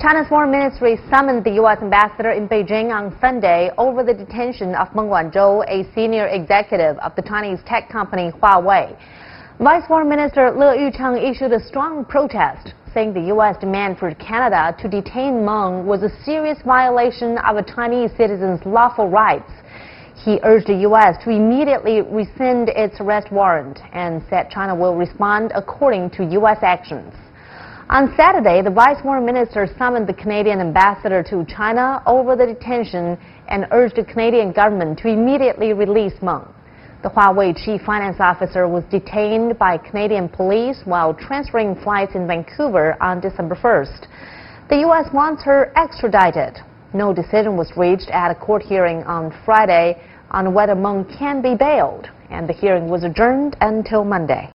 China's Foreign Ministry summoned the U.S. ambassador in Beijing on Sunday over the detention of Meng Wanzhou, a senior executive of the Chinese tech company Huawei. Vice Foreign Minister Le Yucheng issued a strong protest, saying the U.S. demand for Canada to detain Meng was a serious violation of a Chinese citizen's lawful rights. He urged the U.S. to immediately rescind its arrest warrant and said China will respond according to U.S. actions. On Saturday, the Vice Foreign Minister summoned the Canadian ambassador to China over the detention and urged the Canadian government to immediately release Meng. The Huawei chief finance officer was detained by Canadian police while transferring flights in Vancouver on December 1st. The U.S. wants her extradited. No decision was reached at a court hearing on Friday on whether Meng can be bailed, and the hearing was adjourned until Monday.